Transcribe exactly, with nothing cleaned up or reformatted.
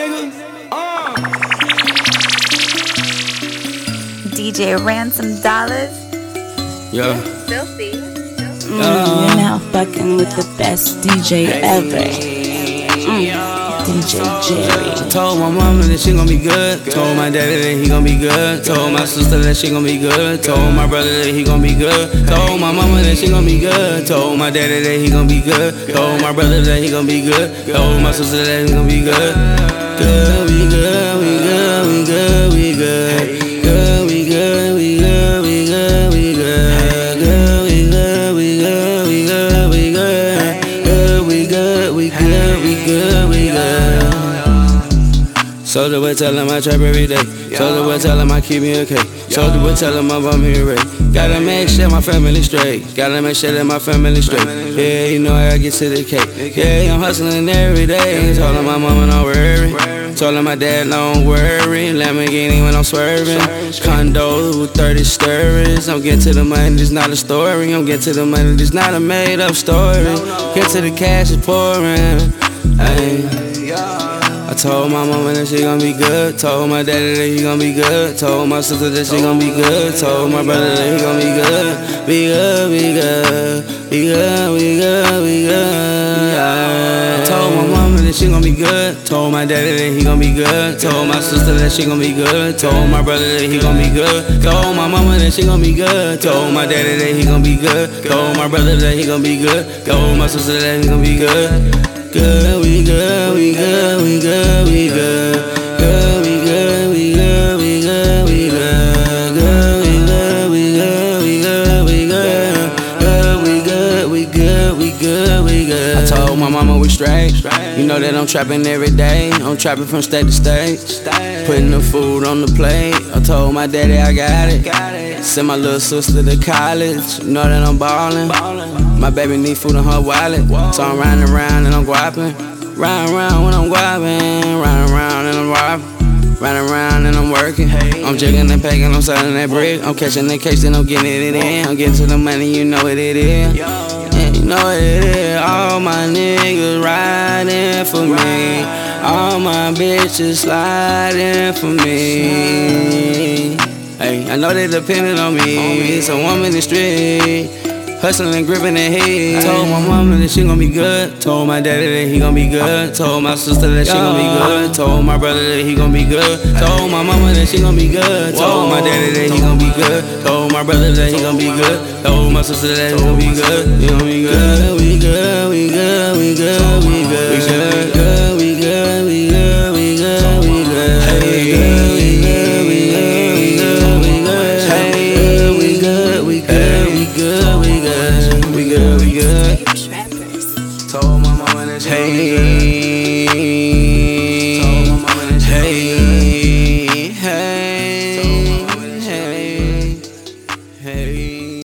nigga. Uh. D J Ransom Dollars. Yeah. Filthy. Mm, you're now fucking with the best D J ever. Mm. D J Jerry. Told my mama that she gon' be good. Told my daddy that he gon' be good. Told my sister that she gon' be good. Told my brother that he gon' be good. Told my mama that she gon' be good. Told my daddy that he gon' be good. Told my brother that he gon' be good. Told my sister that he gon' be good. Good, we good, we good, we good, we good. Good, we good, we good, we good, we good. Good, we good, we good, we good, we good. Good, we good, we good, we good, we good. Soldier would tell him I trap every day. Soldier would tell him I keep me okay. Soldier would tell him I'm on me right. Gotta make sure my family straight. Gotta make sure that my family straight. Yeah, you know I gotta get to the cake. Yeah, I'm hustling every day. Told him my mama don't worry. Told him my dad don't worry. Lamborghini when I'm swerving. Condo with thirty stories. I'm getting to the money, this not a story. I'm getting to the money, this not a made up story. Get to the cash, it's pouring. Ay. I told my mama that she gon' be good. Told my daddy that he gon' be good. Told my sister that she gon' be good. Told my brother that he gon' be good. Be good, be good. Be good, we good, we good. I told my mama that she gon' be good. Told my daddy that he gon' be good. Told my sister that she gon' be good. Told my brother that he gon' be good. Told my mama that she gon' be good. Told my daddy that he gon' be good. Told my brother that he gon' be good. Told my sister that he gon' be good. Good, we good, we good, we good, we good. Good, we good, we good, we good, we good. Good, we good, we good, we good, we good. Good, we good, we good, we good, we good. I told my mama we straight. You know that I'm trapping every day. I'm trapping from state to state. Putting the food on the plate. I told my daddy I got it. Send my little sister to college. You know that I'm ballin'. My baby need food in her wallet. So I'm riding around and I'm guapping. Riding around when I'm guapping. Riding around and I'm robbing. Riding around and I'm working. I'm jigging and packing, I'm selling that brick. I'm catching the case and I'm getting it in. I'm getting to the money, you know what it is. Yeah, you know what it is. All my niggas riding for me. All my bitches sliding for me. Hey, I know they depending on me. So I'm in the street. Hustling and gripping the head. Told my mama that she gon' be good. Told my daddy that he gon' be good. Told my sister that she gon' be good. Told my brother that he gon' be good. Told my mama that she gon' be good. Told my daddy that he gon' be good. Told my brother that he gon' be good. Told my sister that he gon' be good. He gon' be good. We good, we good, we good, we good. We good, we good, we good, we good, we good. Hey, good, we good, we good, we good, we good. Hey, we good, we good, we good, we good. We good, we good. Trappers. Told my mama that she gon' be good.